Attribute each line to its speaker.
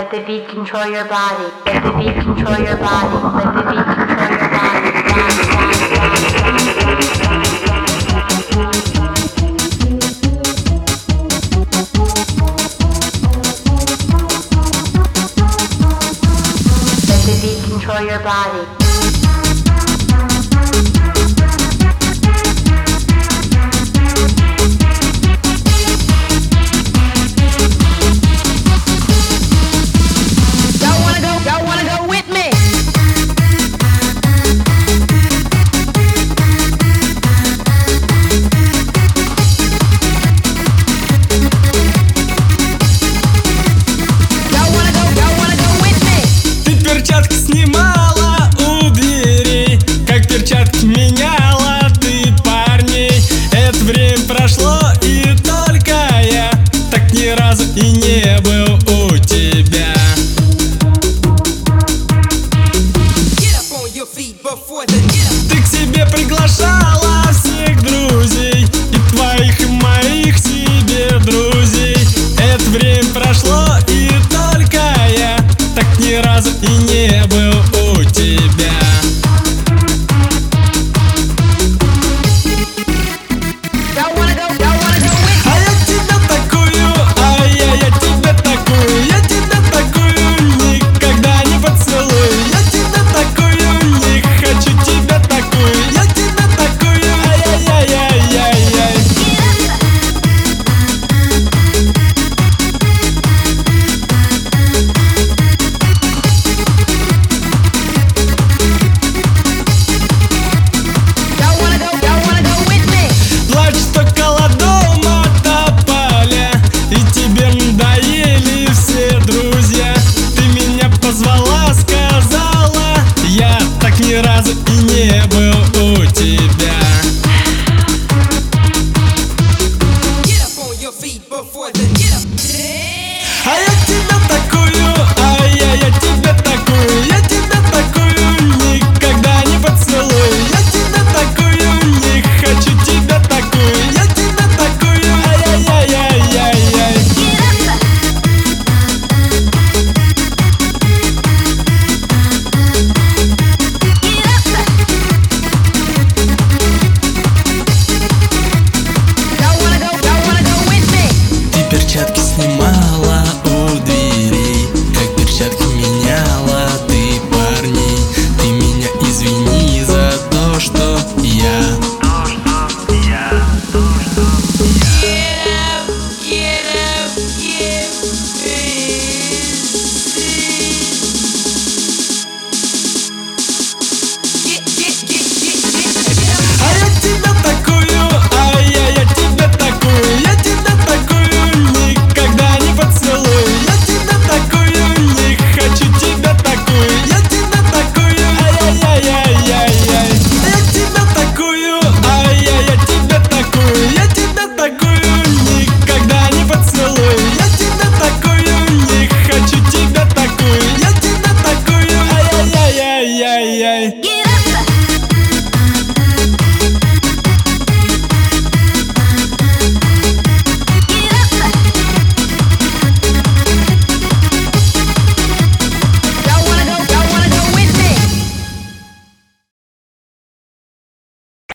Speaker 1: Let the beat control your body. Let the beat control your body. Let the beat control your body. Let the beat control your body.
Speaker 2: Перчатки снимала у дверей, как перчатки меняла ты парней. Это время прошло, и только я так ни разу и не был у тебя. Ты к себе приглашала всех друзей, и твоих, и моих себе друзей. Это время прошло, и только я так ни разу и не был у тебя. А я тебя такую, я тебя такую, я тебя такую никогда не поцелую. Я тебя такую, не хочу тебя такую, я тебя такую, ай-яй-яй-яй-яй. Позвала, сказала, я так ни разу и не был у тебя. А я тебя такую, я тебя такую, я тебя такую никогда не поцелую. Я тебя такую, не хочу тебя такую, я тебя такую, ай-яй-яй-яй-яй. Перчатки снимала у дверей, как перчатки меняла ты парней. Ты меня извини за то, что я тебя такую, я тебя такую, я тебя такую никогда не поцелую. Я тебя такую, не хочу тебя такую, я тебя такую, ай-яй-яй-яй-яй. Я тебя такую, я тебя такую, я тебя такую никогда не поцелую.